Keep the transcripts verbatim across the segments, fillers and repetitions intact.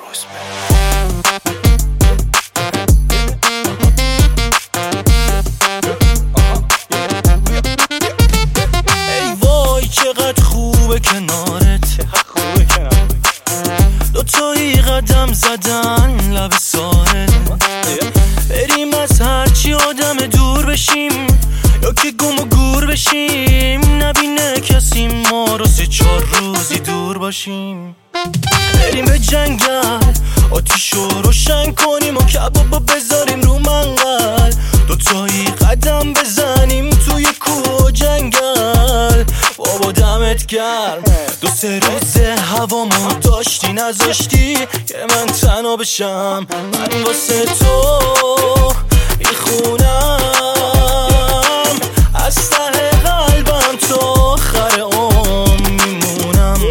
ای وای چقدر خوبه کنارت، دوتایی قدم زدن لب ساحل، بریم از هرچی آدم دور بشیم یا که گم و گور بشیم، نبینه کسی ما رو سه چهار روزی دور باشیم. بریم به جنگل آتیشو روشن کنیم و کبابو بذاریم رو منقل، دوتایی قدم بزنیم توی کوه و جنگل. بابا دمت گرم، دو سه روزه هوامو داشتی نذاشتی که من تنها بشم. من واسه تو میخونم از ته قلبم تا آخر عمر میمونم.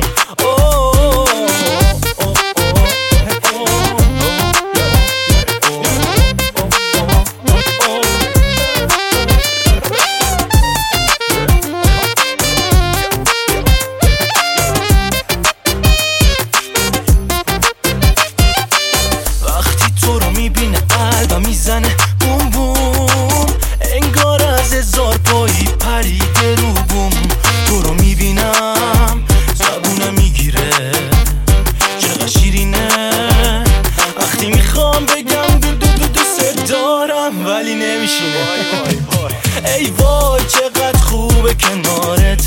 قلبم میزنه بوم بوم، انگار از هزار پایی پریده رو بوم. تو رو میبینم زبونم میگیره چقدر شیرینه، وقتی میخوام بگم دو دو دو دوست دارم ولی نمیشینه. ای وای چقدر خوبه کنارت،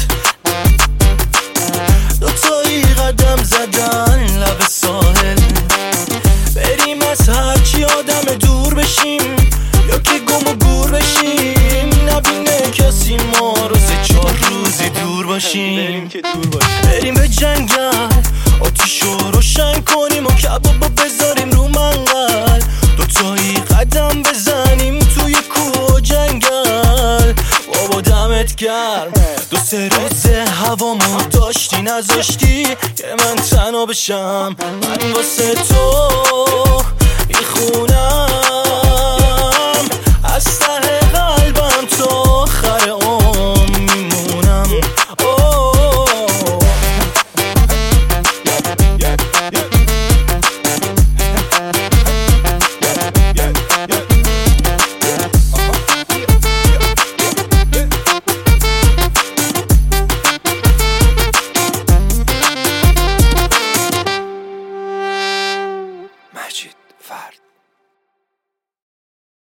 دوتایی قدم زدن لب ساحل، بریم از هرچی آدم دور بشیم یا که گم و گور بشیم، نبینه کسی ما رو سه چهار روزی دور باشیم. بریم به جنگل آتیشو روشن کنیم و کبابو بذاریم رو منقل، دوتایی قدم بزنیم توی کوه و جنگل. بابا دمت گرم، دو سه روزه هوامو داشتی نذاشتی که من تنها بشم. من واسه تو میخونم